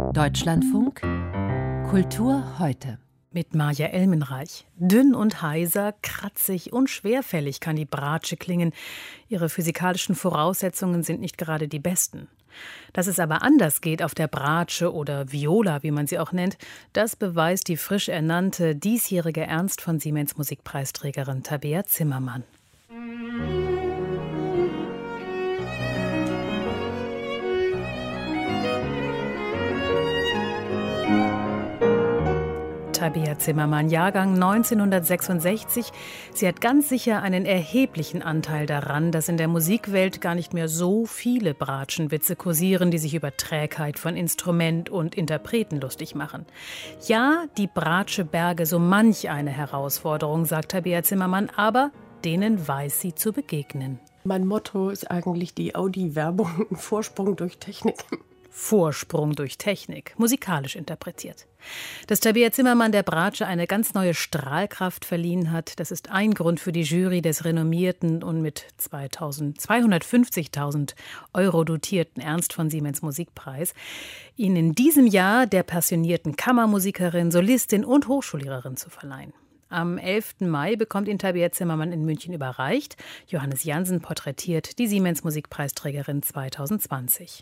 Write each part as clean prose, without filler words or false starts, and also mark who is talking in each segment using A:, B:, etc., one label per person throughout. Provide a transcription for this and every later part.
A: Deutschlandfunk Kultur heute.
B: Mit Maja Elmenreich. Dünn und heiser, kratzig und schwerfällig kann die Bratsche klingen. Ihre physikalischen Voraussetzungen sind nicht gerade die besten. Dass es aber anders geht auf der Bratsche oder Viola, wie man sie auch nennt, das beweist die frisch ernannte diesjährige Ernst von Siemens Musikpreisträgerin Tabea Zimmermann. Tabea Zimmermann, Jahrgang 1966. Sie hat ganz sicher einen erheblichen Anteil daran, dass in der Musikwelt gar nicht mehr so viele Bratschenwitze kursieren, die sich über Trägheit von Instrument und Interpreten lustig machen. Ja, die Bratsche berge so manch eine Herausforderung, sagt Tabea Zimmermann, aber denen weiß sie zu begegnen.
C: Mein Motto ist eigentlich die Audi-Werbung, Vorsprung durch Technik.
B: Vorsprung durch Technik, musikalisch interpretiert. Dass Tabea Zimmermann der Bratsche eine ganz neue Strahlkraft verliehen hat, das ist ein Grund für die Jury des renommierten und mit 250.000 Euro dotierten Ernst von Siemens Musikpreis, ihn in diesem Jahr der passionierten Kammermusikerin, Solistin und Hochschullehrerin zu verleihen. Am 11. Mai bekommt ihn Tabea Zimmermann in München überreicht. Johannes Jansen porträtiert die Siemens Musikpreisträgerin 2020.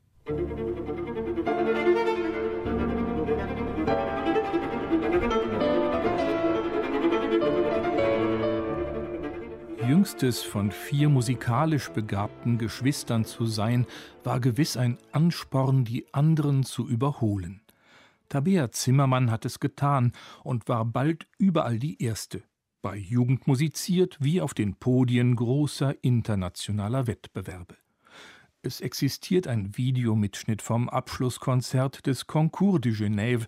D: Jüngstes von 4 musikalisch begabten Geschwistern zu sein, war gewiss ein Ansporn, die anderen zu überholen. Tabea Zimmermann hat es getan und war bald überall die Erste. Bei Jugend musiziert wie auf den Podien großer internationaler Wettbewerbe. Es existiert ein Videomitschnitt vom Abschlusskonzert des Concours de Genève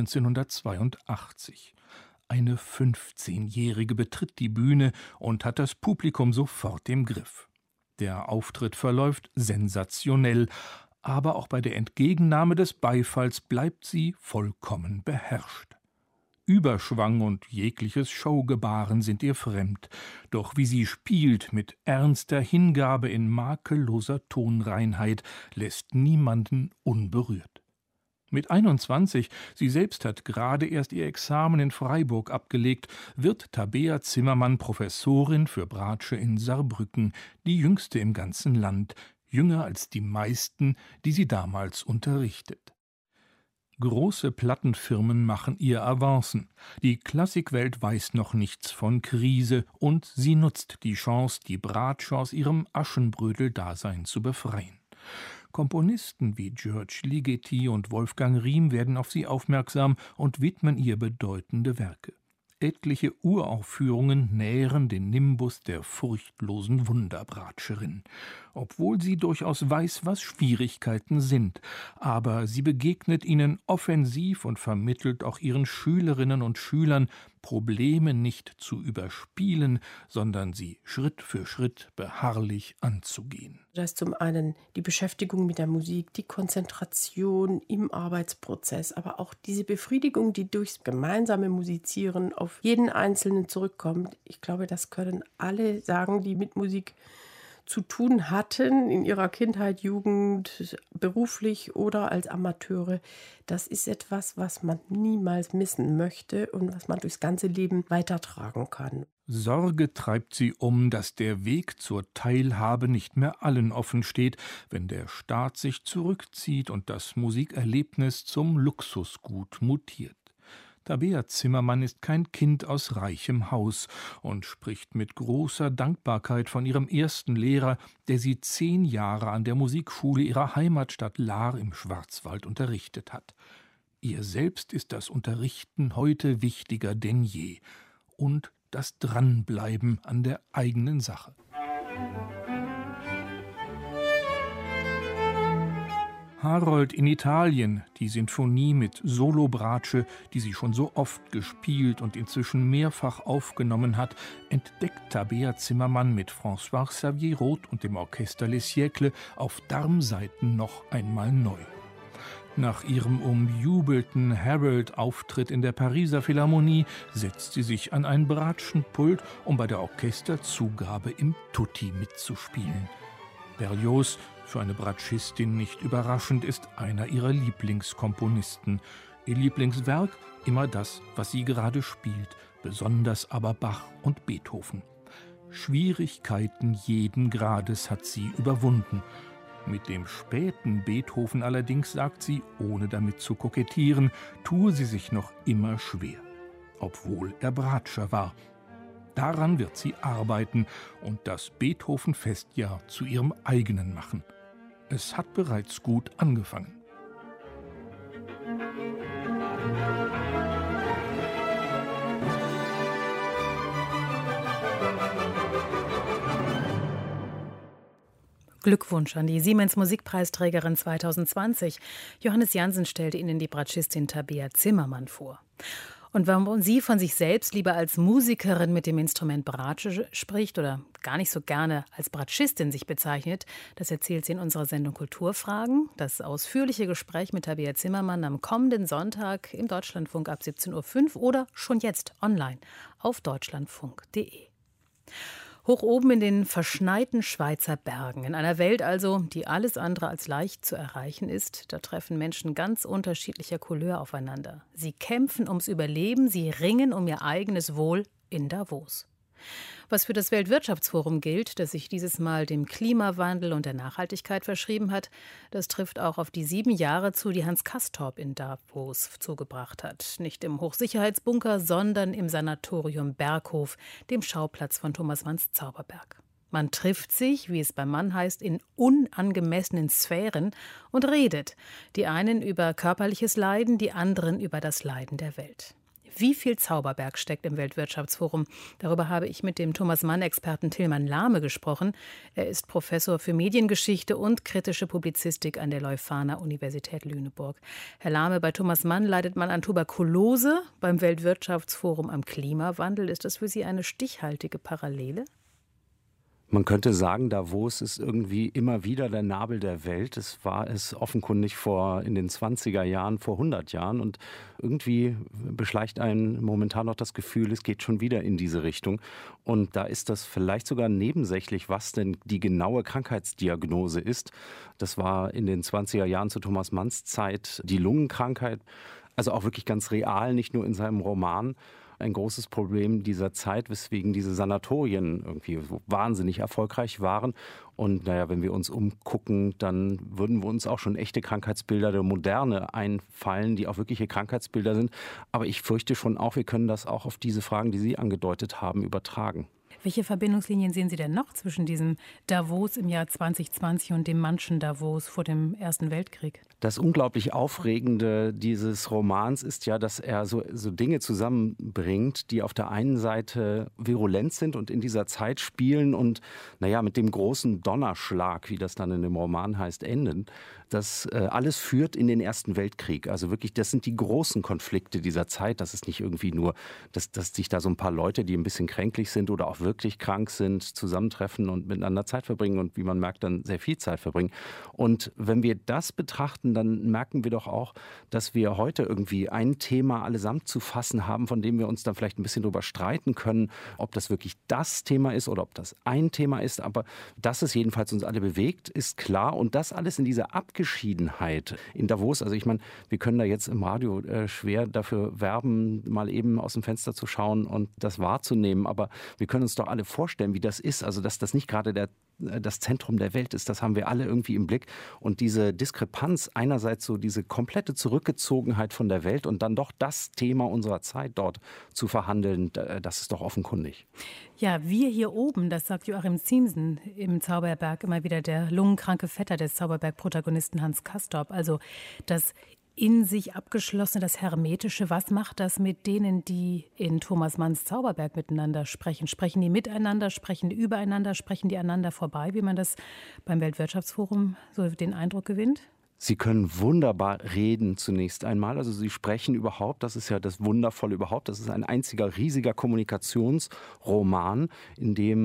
D: 1982. Eine 15-Jährige betritt die Bühne und hat das Publikum sofort im Griff. Der Auftritt verläuft sensationell, aber auch bei der Entgegennahme des Beifalls bleibt sie vollkommen beherrscht. Überschwang und jegliches Showgebaren sind ihr fremd, doch wie sie spielt mit ernster Hingabe in makelloser Tonreinheit, lässt niemanden unberührt. Mit 21, sie selbst hat gerade erst ihr Examen in Freiburg abgelegt, wird Tabea Zimmermann Professorin für Bratsche in Saarbrücken, die jüngste im ganzen Land, jünger als die meisten, die sie damals unterrichtet. Große Plattenfirmen machen ihr Avancen. Die Klassikwelt weiß noch nichts von Krise und sie nutzt die Chance, die Bratsche aus ihrem Aschenbrödel-Dasein zu befreien. Komponisten wie György Ligeti und Wolfgang Riem werden auf sie aufmerksam und widmen ihr bedeutende Werke. Etliche Uraufführungen nähren den Nimbus der furchtlosen Wunderbratscherin. Obwohl sie durchaus weiß, was Schwierigkeiten sind. Aber sie begegnet ihnen offensiv und vermittelt auch ihren Schülerinnen und Schülern, Probleme nicht zu überspielen, sondern sie Schritt für Schritt beharrlich anzugehen.
C: Das ist zum einen die Beschäftigung mit der Musik, die Konzentration im Arbeitsprozess, aber auch diese Befriedigung, die durchs gemeinsame Musizieren auf jeden Einzelnen zurückkommt. Ich glaube, das können alle sagen, die mit Musik zu tun hatten in ihrer Kindheit, Jugend, beruflich oder als Amateure. Das ist etwas, was man niemals missen möchte und was man durchs ganze Leben weitertragen kann.
D: Sorge treibt sie dass der Weg zur Teilhabe nicht mehr allen offen steht, wenn der Staat sich zurückzieht und das Musikerlebnis zum Luxusgut mutiert. Tabea Zimmermann ist kein Kind aus reichem Haus und spricht mit großer Dankbarkeit von ihrem ersten Lehrer, der sie 10 Jahre an der Musikschule ihrer Heimatstadt Lahr im Schwarzwald unterrichtet hat. Ihr selbst ist das Unterrichten heute wichtiger denn je und das Dranbleiben an der eigenen Sache. Harold in Italien, die Sinfonie mit Solo-Bratsche, die sie schon so oft gespielt und inzwischen mehrfach aufgenommen hat, entdeckt Tabea Zimmermann mit François Xavier Roth und dem Orchester Les Siècles auf Darmsaiten noch einmal neu. Nach ihrem umjubelten Harold-Auftritt in der Pariser Philharmonie setzt sie sich an ein Bratschenpult, um bei der Orchesterzugabe im Tutti mitzuspielen. Berlioz Für eine Bratschistin nicht überraschend, ist einer ihrer Lieblingskomponisten. Ihr Lieblingswerk immer das, was sie gerade spielt, besonders aber Bach und Beethoven. Schwierigkeiten jeden Grades hat sie überwunden. Mit dem späten Beethoven allerdings, sagt sie, ohne damit zu kokettieren, tue sie sich noch immer schwer, obwohl er Bratscher war. Daran wird sie arbeiten und das Beethoven-Festjahr zu ihrem eigenen machen. Es hat bereits gut angefangen.
B: Glückwunsch an die Siemens Musikpreisträgerin 2020. Johannes Jansen stellte Ihnen die Bratschistin Tabea Zimmermann vor. Und warum sie von sich selbst lieber als Musikerin mit dem Instrument Bratsche spricht oder gar nicht so gerne als Bratschistin sich bezeichnet, das erzählt sie in unserer Sendung Kulturfragen. Das ausführliche Gespräch mit Tabea Zimmermann am kommenden Sonntag im Deutschlandfunk ab 17:05 Uhr oder schon jetzt online auf deutschlandfunk.de. Hoch oben in den verschneiten Schweizer Bergen, in einer Welt also, die alles andere als leicht zu erreichen ist, da treffen Menschen ganz unterschiedlicher Couleur aufeinander. Sie kämpfen ums Überleben, sie ringen um ihr eigenes Wohl in Davos. Was für das Weltwirtschaftsforum gilt, das sich dieses Mal dem Klimawandel und der Nachhaltigkeit verschrieben hat, das trifft auch auf die 7 Jahre zu, die Hans Castorp in Davos zugebracht hat. Nicht im Hochsicherheitsbunker, sondern im Sanatorium Berghof, dem Schauplatz von Thomas Manns Zauberberg. Man trifft sich, wie es beim Mann heißt, in unangemessenen Sphären und redet. Die einen über körperliches Leiden, die anderen über das Leiden der Welt. Wie viel Zauberberg steckt im Weltwirtschaftsforum? Darüber habe ich mit dem Thomas-Mann-Experten Tilman Lahme gesprochen. Er ist Professor für Mediengeschichte und kritische Publizistik an der Leuphana-Universität Lüneburg. Herr Lahme, bei Thomas Mann leidet man an Tuberkulose, beim Weltwirtschaftsforum am Klimawandel. Ist das für Sie eine stichhaltige Parallele?
E: Man könnte sagen, Davos ist irgendwie immer wieder der Nabel der Welt. Es war es offenkundig in den 20er Jahren, vor 100 Jahren. Und irgendwie beschleicht einen momentan noch das Gefühl, es geht schon wieder in diese Richtung. Und da ist das vielleicht sogar nebensächlich, was denn die genaue Krankheitsdiagnose ist. Das war in den 20er Jahren zu Thomas Manns Zeit die Lungenkrankheit. Also auch wirklich ganz real, nicht nur in seinem Roman. Ein großes Problem dieser Zeit, weswegen diese Sanatorien irgendwie so wahnsinnig erfolgreich waren. Und wenn wir uns umgucken, dann würden wir uns auch schon echte Krankheitsbilder der Moderne einfallen, die auch wirkliche Krankheitsbilder sind. Aber ich fürchte schon auch, wir können das auch auf diese Fragen, die Sie angedeutet haben, übertragen.
B: Welche Verbindungslinien sehen Sie denn noch zwischen diesem Davos im Jahr 2020 und dem Mannschen Davos vor dem Ersten Weltkrieg?
E: Das unglaublich Aufregende dieses Romans ist ja, dass er so Dinge zusammenbringt, die auf der einen Seite virulent sind und in dieser Zeit spielen und mit dem großen Donnerschlag, wie das dann in dem Roman heißt, enden. Das alles führt in den Ersten Weltkrieg. Also wirklich, das sind die großen Konflikte dieser Zeit. Das ist nicht irgendwie nur, dass sich da so ein paar Leute, die ein bisschen kränklich sind oder auch wirklich krank sind, zusammentreffen und miteinander Zeit verbringen und wie man merkt, dann sehr viel Zeit verbringen. Und wenn wir das betrachten, dann merken wir doch auch, dass wir heute irgendwie ein Thema allesamt zu fassen haben, von dem wir uns dann vielleicht ein bisschen drüber streiten können, ob das wirklich das Thema ist oder ob das ein Thema ist. Aber dass es jedenfalls uns alle bewegt, ist klar. Und das alles in dieser Abgeschiedenheit in Davos. Also ich meine, wir können da jetzt im Radio schwer dafür werben, mal eben aus dem Fenster zu schauen und das wahrzunehmen. Aber wir können uns doch alle vorstellen, wie das ist. Also dass das nicht gerade das Zentrum der Welt ist, das haben wir alle irgendwie im Blick. Und diese Diskrepanz, einerseits so diese komplette Zurückgezogenheit von der Welt und dann doch das Thema unserer Zeit dort zu verhandeln, das ist doch offenkundig.
B: Ja, wir hier oben, das sagt Joachim Ziemßen im Zauberberg immer wieder, der lungenkranke Vetter des Zauberberg-Protagonisten Hans Castorp. Also das in sich abgeschlossene, das Hermetische. Was macht das mit denen, die in Thomas Manns Zauberberg miteinander sprechen? Sprechen die miteinander, sprechen die übereinander, sprechen die aneinander vorbei, wie man das beim Weltwirtschaftsforum so den Eindruck gewinnt?
E: Sie können wunderbar reden zunächst einmal. Also Sie sprechen überhaupt, das ist ja das Wundervolle überhaupt. Das ist ein einziger riesiger Kommunikationsroman, in dem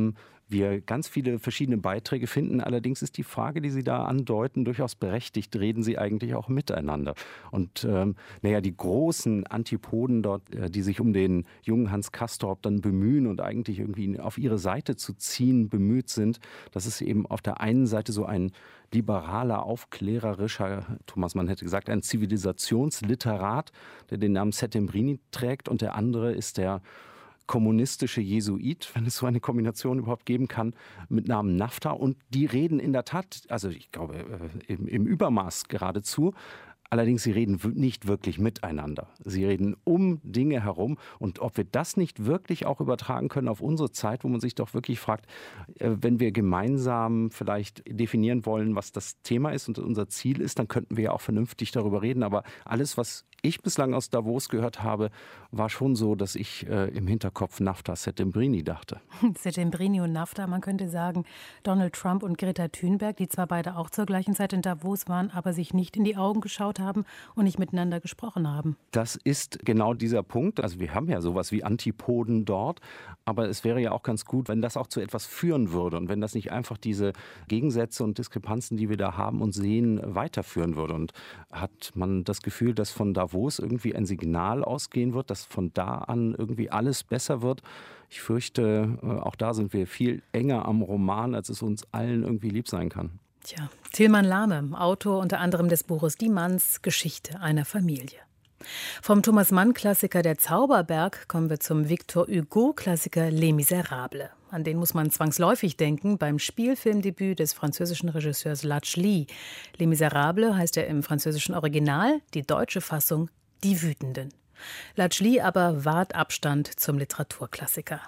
E: wir ganz viele verschiedene Beiträge finden. Allerdings ist die Frage, die Sie da andeuten, durchaus berechtigt. Reden sie eigentlich auch miteinander? Und die großen Antipoden dort, die sich um den jungen Hans Castorp dann bemühen und eigentlich irgendwie auf ihre Seite zu ziehen bemüht sind, das ist eben auf der einen Seite so ein liberaler, aufklärerischer, Thomas Mann hätte gesagt, ein Zivilisationsliterat, der den Namen Settembrini trägt, und der andere ist der kommunistische Jesuit, wenn es so eine Kombination überhaupt geben kann, mit Namen Naphta. Und die reden in der Tat, also ich glaube im Übermaß geradezu, allerdings sie reden nicht wirklich miteinander. Sie reden um Dinge herum. Und ob wir das nicht wirklich auch übertragen können auf unsere Zeit, wo man sich doch wirklich fragt, wenn wir gemeinsam vielleicht definieren wollen, was das Thema ist und unser Ziel ist, dann könnten wir ja auch vernünftig darüber reden. Aber alles, was ich bislang aus Davos gehört habe, war schon so, dass ich im Hinterkopf Naphta Settembrini dachte.
B: Settembrini und Naphta, man könnte sagen, Donald Trump und Greta Thunberg, die zwar beide auch zur gleichen Zeit in Davos waren, aber sich nicht in die Augen geschaut haben und nicht miteinander gesprochen haben.
E: Das ist genau dieser Punkt. Also wir haben ja sowas wie Antipoden dort, aber es wäre ja auch ganz gut, wenn das auch zu etwas führen würde und wenn das nicht einfach diese Gegensätze und Diskrepanzen, die wir da haben und sehen, weiterführen würde. Und hat man das Gefühl, dass von Davos irgendwie ein Signal ausgehen wird, dass von da an irgendwie alles besser wird? Ich fürchte, auch da sind wir viel enger am Roman, als es uns allen irgendwie lieb sein kann.
B: Tja, Tilman Lahme, Autor unter anderem des Buches Die Manns, Geschichte einer Familie. Vom Thomas-Mann-Klassiker Der Zauberberg kommen wir zum Victor Hugo-Klassiker Les Misérables. An den muss man zwangsläufig denken beim Spielfilmdebüt des französischen Regisseurs Lachli. Les Misérables heißt er im französischen Original, die deutsche Fassung Die Wütenden. Lachli aber wahrt Abstand zum Literaturklassiker.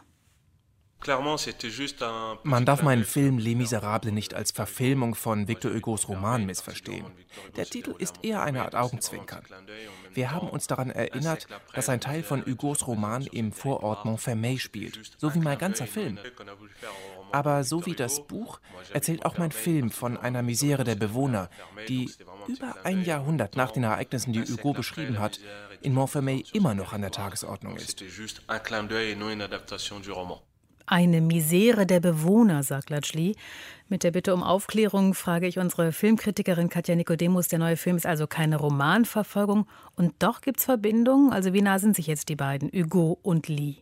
F: Man darf meinen Film Les Misérables nicht als Verfilmung von Victor Hugos Roman missverstehen. Der Titel ist eher eine Art Augenzwinkern. Wir haben uns daran erinnert, dass ein Teil von Hugos Roman im Vorort Montfermeil spielt, so wie mein ganzer Film. Aber so wie das Buch erzählt auch mein Film von einer Misere der Bewohner, die über ein Jahrhundert nach den Ereignissen, die Hugo beschrieben hat, in Montfermeil immer noch an der Tagesordnung ist.
B: Eine Misere der Bewohner, sagt Lachli. Mit der Bitte um Aufklärung frage ich unsere Filmkritikerin Katja Nikodemus. Der neue Film ist also keine Romanverfolgung. Und doch gibt es Verbindungen. Also wie nah sind sich jetzt die beiden, Hugo und Lee?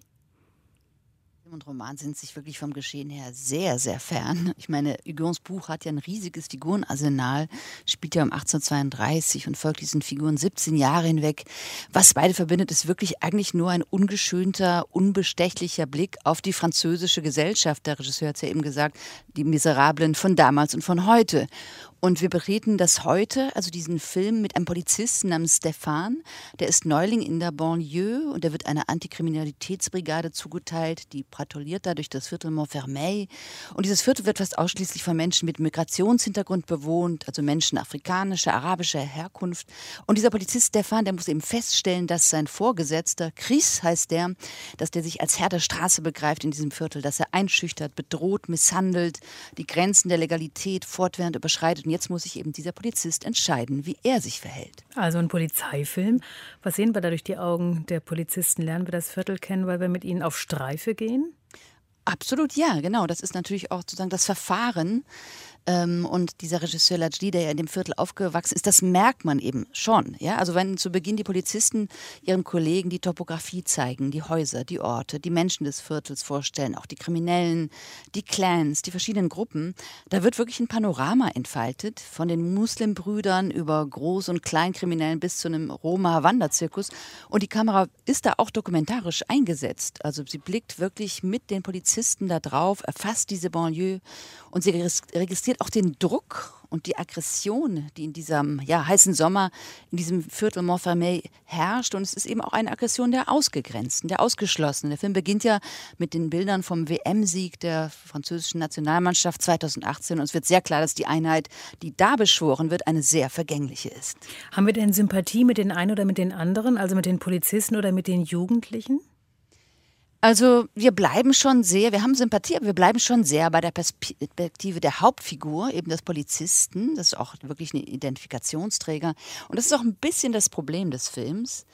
G: Film und Roman sind sich wirklich vom Geschehen her sehr, sehr fern. Ich meine, Hugons Buch hat ja ein riesiges Figurenarsenal, spielt ja um 1832 und folgt diesen Figuren 17 Jahre hinweg. Was beide verbindet, ist wirklich eigentlich nur ein ungeschönter, unbestechlicher Blick auf die französische Gesellschaft. Der Regisseur hat es ja eben gesagt, die Miserablen von damals und von heute. Und wir bereden das heute, also diesen Film mit einem Polizisten namens Stéphane. Der ist Neuling in der Banlieue und der wird einer Antikriminalitätsbrigade zugeteilt. Die patrouilliert da durch das Viertel Montfermeil. Und dieses Viertel wird fast ausschließlich von Menschen mit Migrationshintergrund bewohnt, also Menschen afrikanischer, arabischer Herkunft. Und dieser Polizist Stéphane, der muss eben feststellen, dass sein Vorgesetzter, Chris heißt der, dass der sich als Herr der Straße begreift in diesem Viertel, dass er einschüchtert, bedroht, misshandelt, die Grenzen der Legalität fortwährend überschreitet. Und jetzt muss sich eben dieser Polizist entscheiden, wie er sich verhält.
B: Also ein Polizeifilm. Was sehen wir da durch die Augen der Polizisten? Lernen wir das Viertel kennen, weil wir mit ihnen auf Streife gehen?
G: Absolut, ja, genau. Das ist natürlich auch sozusagen das Verfahren. Und dieser Regisseur Lachli, der ja in dem Viertel aufgewachsen ist, das merkt man eben schon. Ja? Also wenn zu Beginn die Polizisten ihrem Kollegen die Topografie zeigen, die Häuser, die Orte, die Menschen des Viertels vorstellen, auch die Kriminellen, die Clans, die verschiedenen Gruppen, da wird wirklich ein Panorama entfaltet, von den Muslimbrüdern über Groß- und Kleinkriminellen bis zu einem Roma-Wanderzirkus. Und die Kamera ist da auch dokumentarisch eingesetzt. Also sie blickt wirklich mit den Polizisten da drauf, erfasst diese Banlieue und sie registriert auch den Druck und die Aggression, die in diesem heißen Sommer in diesem Viertel Montfermeil herrscht. Und es ist eben auch eine Aggression der Ausgegrenzten, der Ausgeschlossenen. Der Film beginnt ja mit den Bildern vom WM-Sieg der französischen Nationalmannschaft 2018. Und es wird sehr klar, dass die Einheit, die da beschworen wird, eine sehr vergängliche ist.
B: Haben wir denn Sympathie mit den einen oder mit den anderen, also mit den Polizisten oder mit den Jugendlichen?
G: Also wir haben Sympathie, aber wir bleiben schon sehr bei der Perspektive der Hauptfigur, eben des Polizisten. Das ist auch wirklich ein Identifikationsträger. Und das ist auch ein bisschen das Problem des Films.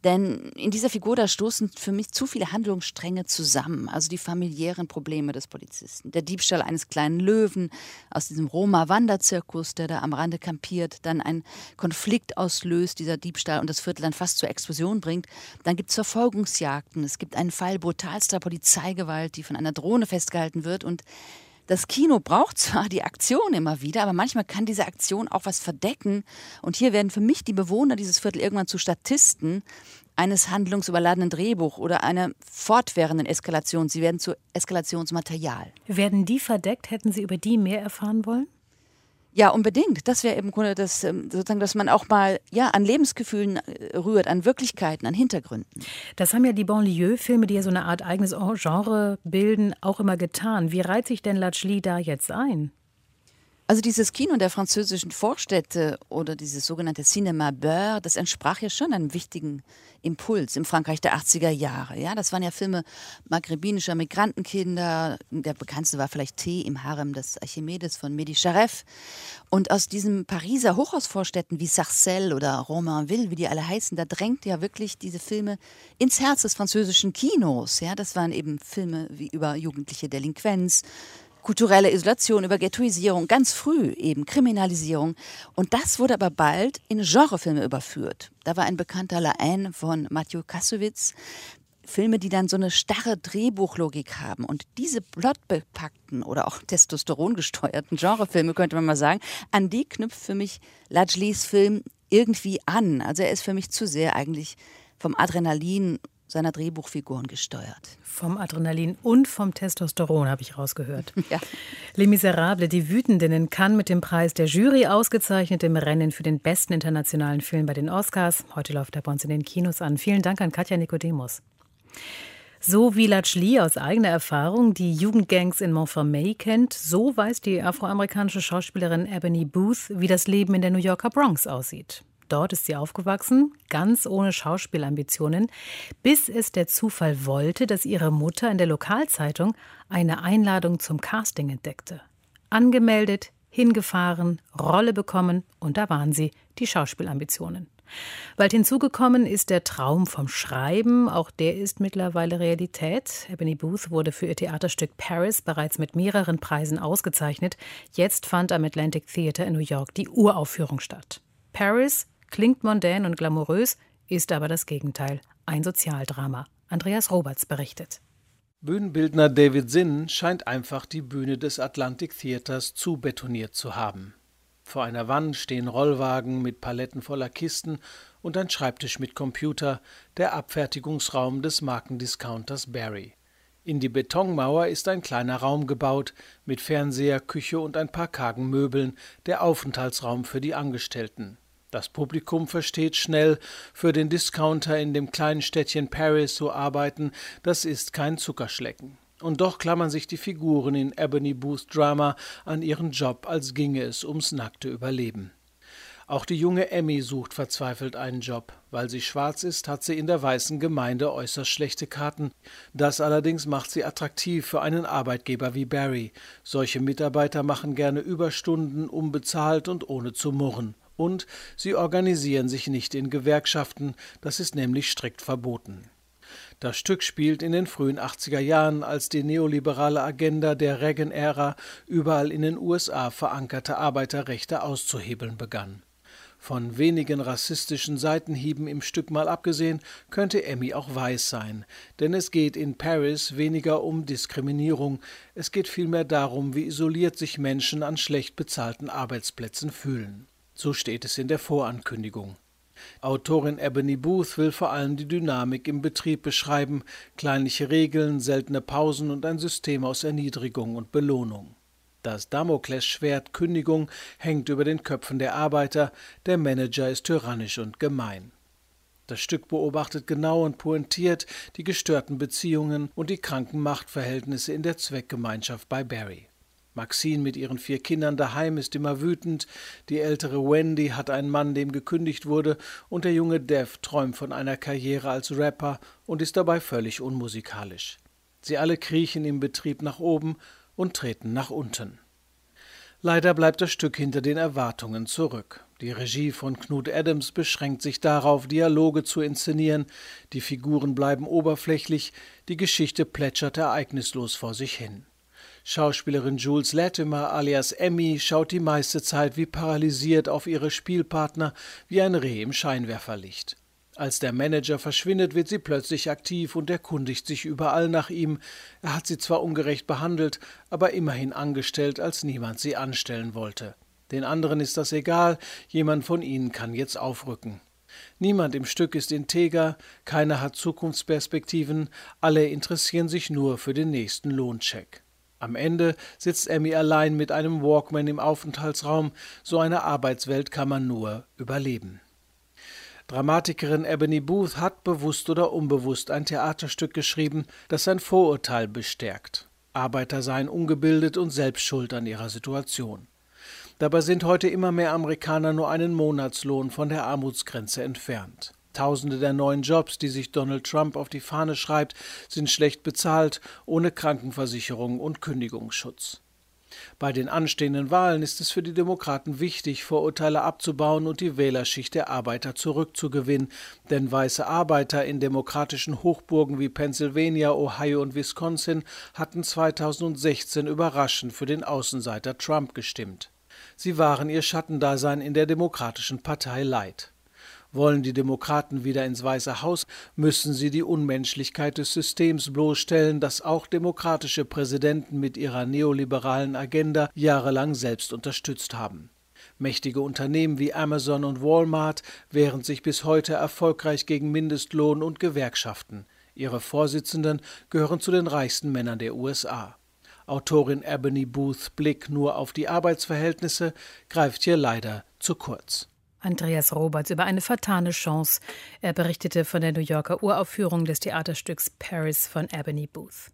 G: Denn in dieser Figur, da stoßen für mich zu viele Handlungsstränge zusammen. Also die familiären Probleme des Polizisten, der Diebstahl eines kleinen Löwen aus diesem Roma-Wanderzirkus, der da am Rande kampiert, dann ein Konflikt auslöst, dieser Diebstahl, und das Viertel dann fast zur Explosion bringt. Dann gibt es Verfolgungsjagden, es gibt einen Fall brutalster Polizeigewalt, die von einer Drohne festgehalten wird, und das Kino braucht zwar die Aktion immer wieder, aber manchmal kann diese Aktion auch was verdecken. Und hier werden für mich die Bewohner dieses Viertels irgendwann zu Statisten eines handlungsüberladenen Drehbuchs oder einer fortwährenden Eskalation. Sie werden zu Eskalationsmaterial.
B: Werden die verdeckt? Hätten Sie über die mehr erfahren wollen?
G: Ja, unbedingt. Das wäre im Grunde das, sozusagen, dass man auch mal an Lebensgefühlen rührt, an Wirklichkeiten, an Hintergründen.
B: Das haben ja die Banlieue-Filme, die ja so eine Art eigenes Genre bilden, auch immer getan. Wie reiht sich denn Lachli da jetzt ein?
G: Also dieses Kino der französischen Vorstädte oder dieses sogenannte Cinéma Beurre, das entsprach ja schon einem wichtigen Impuls im Frankreich der 80er Jahre. Ja, das waren ja Filme maghrebinischer Migrantenkinder. Der bekannteste war vielleicht Tee im Harem des Archimedes von Mehdi Charef. Und aus diesen Pariser Hochhausvorstädten wie Sarcelles oder Romainville, wie die alle heißen, da drängt ja wirklich diese Filme ins Herz des französischen Kinos. Ja, das waren eben Filme wie über jugendliche Delinquenz, kulturelle Isolation, über Ghettoisierung, ganz früh eben Kriminalisierung. Und das wurde aber bald in Genrefilme überführt. Da war ein bekannter La Haine von Mathieu Kassovitz. Filme, die dann so eine starre Drehbuchlogik haben. Und diese plotbepackten oder auch testosterongesteuerten Genrefilme, könnte man mal sagen, an die knüpft für mich Lachlis Film irgendwie an. Also er ist für mich zu sehr eigentlich vom Adrenalin seiner Drehbuchfiguren gesteuert.
B: Vom Adrenalin und vom Testosteron, habe ich rausgehört.
G: Ja.
B: Les Miserables, die Wütenden, in Cannes mit dem Preis der Jury ausgezeichnet im Rennen für den besten internationalen Film bei den Oscars. Heute läuft er bei uns in den Kinos an. Vielen Dank an Katja Nicodemus. So wie Lachli aus eigener Erfahrung die Jugendgangs in Montfermeil kennt, so weiß die afroamerikanische Schauspielerin Ebony Booth, wie das Leben in der New Yorker Bronx aussieht. Dort ist sie aufgewachsen, ganz ohne Schauspielambitionen, bis es der Zufall wollte, dass ihre Mutter in der Lokalzeitung eine Einladung zum Casting entdeckte. Angemeldet, hingefahren, Rolle bekommen und da waren sie, die Schauspielambitionen. Bald hinzugekommen ist der Traum vom Schreiben, auch der ist mittlerweile Realität. Ebony Booth wurde für ihr Theaterstück Paris bereits mit mehreren Preisen ausgezeichnet. Jetzt fand am Atlantic Theatre in New York die Uraufführung statt. Paris klingt mondän und glamourös, ist aber das Gegenteil, ein Sozialdrama. Andreas Roberts berichtet.
H: Bühnenbildner David Zinn scheint einfach die Bühne des Atlantic Theaters zu betoniert zu haben. Vor einer Wand stehen Rollwagen mit Paletten voller Kisten und ein Schreibtisch mit Computer, der Abfertigungsraum des Markendiscounters Barry. In die Betonmauer ist ein kleiner Raum gebaut, mit Fernseher, Küche und ein paar kargen Möbeln, der Aufenthaltsraum für die Angestellten. Das Publikum versteht schnell, für den Discounter in dem kleinen Städtchen Paris zu arbeiten, das ist kein Zuckerschlecken. Und doch klammern sich die Figuren in Ebony Booths Drama an ihren Job, als ginge es ums nackte Überleben. Auch die junge Emmy sucht verzweifelt einen Job. Weil sie schwarz ist, hat sie in der weißen Gemeinde äußerst schlechte Karten. Das allerdings macht sie attraktiv für einen Arbeitgeber wie Barry. Solche Mitarbeiter machen gerne Überstunden, unbezahlt und ohne zu murren. Und sie organisieren sich nicht in Gewerkschaften, das ist nämlich strikt verboten. Das Stück spielt in den frühen 80er Jahren, als die neoliberale Agenda der Reagan-Ära überall in den USA verankerte Arbeiterrechte auszuhebeln begann. Von wenigen rassistischen Seitenhieben im Stück mal abgesehen, könnte Emmy auch weiß sein. Denn es geht in Paris weniger um Diskriminierung, es geht vielmehr darum, wie isoliert sich Menschen an schlecht bezahlten Arbeitsplätzen fühlen. So steht es in der Vorankündigung. Autorin Ebony Booth will vor allem die Dynamik im Betrieb beschreiben, kleinliche Regeln, seltene Pausen und ein System aus Erniedrigung und Belohnung. Das Damoklesschwert Kündigung hängt über den Köpfen der Arbeiter, der Manager ist tyrannisch und gemein. Das Stück beobachtet genau und pointiert die gestörten Beziehungen und die kranken Machtverhältnisse in der Zweckgemeinschaft bei Barry. Maxine mit ihren 4 Kindern daheim ist immer wütend, die ältere Wendy hat einen Mann, dem gekündigt wurde, und der junge Dev träumt von einer Karriere als Rapper und ist dabei völlig unmusikalisch. Sie alle kriechen im Betrieb nach oben und treten nach unten. Leider bleibt das Stück hinter den Erwartungen zurück. Die Regie von Knut Adams beschränkt sich darauf, Dialoge zu inszenieren, die Figuren bleiben oberflächlich, die Geschichte plätschert ereignislos vor sich hin. Schauspielerin Jules Latimer alias Emmy schaut die meiste Zeit wie paralysiert auf ihre Spielpartner, wie ein Reh im Scheinwerferlicht. Als der Manager verschwindet, wird sie plötzlich aktiv und erkundigt sich überall nach ihm. Er hat sie zwar ungerecht behandelt, aber immerhin angestellt, als niemand sie anstellen wollte. Den anderen ist das egal, jemand von ihnen kann jetzt aufrücken. Niemand im Stück ist integer, keiner hat Zukunftsperspektiven, alle interessieren sich nur für den nächsten Lohncheck. Am Ende sitzt Emmy allein mit einem Walkman im Aufenthaltsraum, so eine Arbeitswelt kann man nur überleben. Dramatikerin Ebony Booth hat bewusst oder unbewusst ein Theaterstück geschrieben, das sein Vorurteil bestärkt. Arbeiter seien ungebildet und selbst schuld an ihrer Situation. Dabei sind heute immer mehr Amerikaner nur einen Monatslohn von der Armutsgrenze entfernt. Tausende der neuen Jobs, die sich Donald Trump auf die Fahne schreibt, sind schlecht bezahlt, ohne Krankenversicherung und Kündigungsschutz. Bei den anstehenden Wahlen ist es für die Demokraten wichtig, Vorurteile abzubauen und die Wählerschicht der Arbeiter zurückzugewinnen, denn weiße Arbeiter in demokratischen Hochburgen wie Pennsylvania, Ohio und Wisconsin hatten 2016 überraschend für den Außenseiter Trump gestimmt. Sie waren ihr Schattendasein in der Demokratischen Partei leid. Wollen die Demokraten wieder ins Weiße Haus, müssen sie die Unmenschlichkeit des Systems bloßstellen, das auch demokratische Präsidenten mit ihrer neoliberalen Agenda jahrelang selbst unterstützt haben. Mächtige Unternehmen wie Amazon und Walmart wehren sich bis heute erfolgreich gegen Mindestlohn und Gewerkschaften. Ihre Vorsitzenden gehören zu den reichsten Männern der USA. Autorin Ebony Booths Blick nur auf die Arbeitsverhältnisse greift hier leider zu kurz.
B: Andreas Roberts über eine vertane Chance. Er berichtete von der New Yorker Uraufführung des Theaterstücks Paris von Ebony Booth.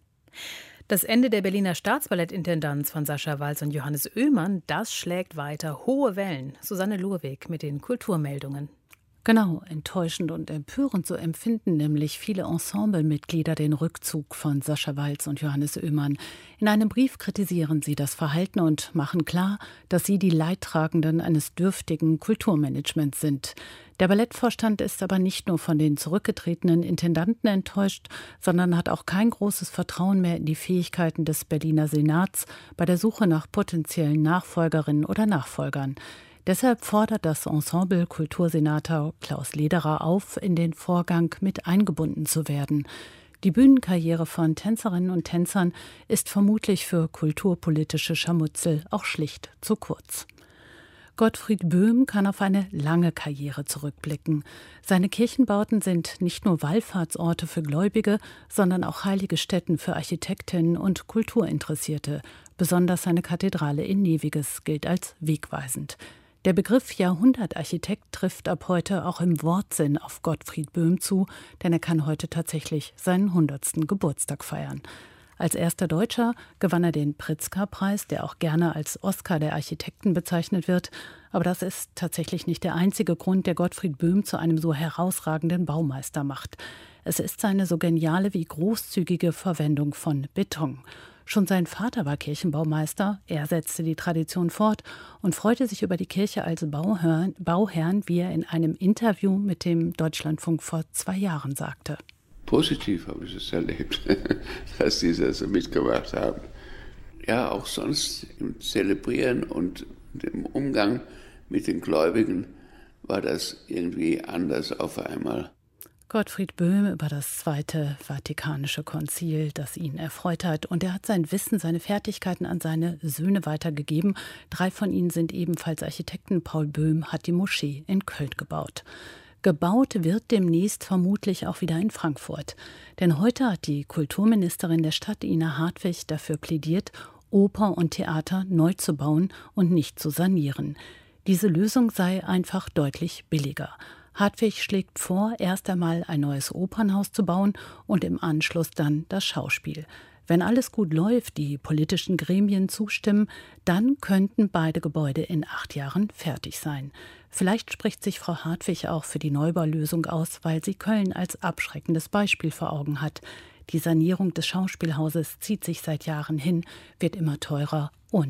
B: Das Ende der Berliner Staatsballettintendanz von Sascha Waltz und Johannes Oehlmann, das schlägt weiter hohe Wellen. Susanne Lurweg mit den Kulturmeldungen.
A: Genau, enttäuschend und empörend, so empfinden nämlich viele Ensemblemitglieder den Rückzug von Sascha Waltz und Johannes Oehlmann. In einem Brief kritisieren sie das Verhalten und machen klar, dass sie die Leidtragenden eines dürftigen Kulturmanagements sind. Der Ballettvorstand ist aber nicht nur von den zurückgetretenen Intendanten enttäuscht, sondern hat auch kein großes Vertrauen mehr in die Fähigkeiten des Berliner Senats bei der Suche nach potenziellen Nachfolgerinnen oder Nachfolgern. Deshalb fordert das Ensemble Kultursenator Klaus Lederer auf, in den Vorgang mit eingebunden zu werden. Die Bühnenkarriere von Tänzerinnen und Tänzern ist vermutlich für kulturpolitische Scharmützel auch schlicht zu kurz. Gottfried Böhm kann auf eine lange Karriere zurückblicken. Seine Kirchenbauten sind nicht nur Wallfahrtsorte für Gläubige, sondern auch heilige Stätten für Architektinnen und Kulturinteressierte. Besonders seine Kathedrale in Neviges gilt als wegweisend. Der Begriff Jahrhundertarchitekt trifft ab heute auch im Wortsinn auf Gottfried Böhm zu, denn er kann heute tatsächlich seinen 100. Geburtstag feiern. Als erster Deutscher gewann er den Pritzker-Preis, der auch gerne als Oscar der Architekten bezeichnet wird. Aber das ist tatsächlich nicht der einzige Grund, der Gottfried Böhm zu einem so herausragenden Baumeister macht. Es ist seine so geniale wie großzügige Verwendung von Beton. Schon sein Vater war Kirchenbaumeister, er setzte die Tradition fort und freute sich über die Kirche als Bauherrn, wie er in einem Interview mit dem Deutschlandfunk vor 2 Jahren sagte.
I: Positiv habe ich es erlebt, dass die das so mitgemacht haben. Ja, auch sonst im Zelebrieren und im Umgang mit den Gläubigen war das irgendwie anders auf einmal.
A: Gottfried Böhm über das Zweite Vatikanische Konzil, das ihn erfreut hat. Und er hat sein Wissen, seine Fertigkeiten an seine Söhne weitergegeben. 3 von ihnen sind ebenfalls Architekten. Paul Böhm hat die Moschee in Köln gebaut. Gebaut wird demnächst vermutlich auch wieder in Frankfurt. Denn heute hat die Kulturministerin der Stadt, Ina Hartwig, dafür plädiert, Oper und Theater neu zu bauen und nicht zu sanieren. Diese Lösung sei einfach deutlich billiger. Hartwig schlägt vor, erst einmal ein neues Opernhaus zu bauen und im Anschluss dann das Schauspiel. Wenn alles gut läuft, die politischen Gremien zustimmen, dann könnten beide Gebäude in 8 Jahren fertig sein. Vielleicht spricht sich Frau Hartwig auch für die Neubaulösung aus, weil sie Köln als abschreckendes Beispiel vor Augen hat. Die Sanierung des Schauspielhauses zieht sich seit Jahren hin, wird immer teurer und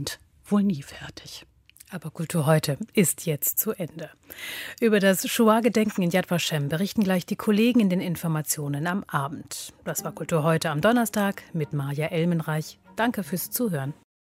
A: wohl nie fertig.
B: Aber Kultur heute ist jetzt zu Ende. Über das Shoah-Gedenken in Yad Vashem berichten gleich die Kollegen in den Informationen am Abend. Das war Kultur heute am Donnerstag mit Maja Elmenreich. Danke fürs Zuhören.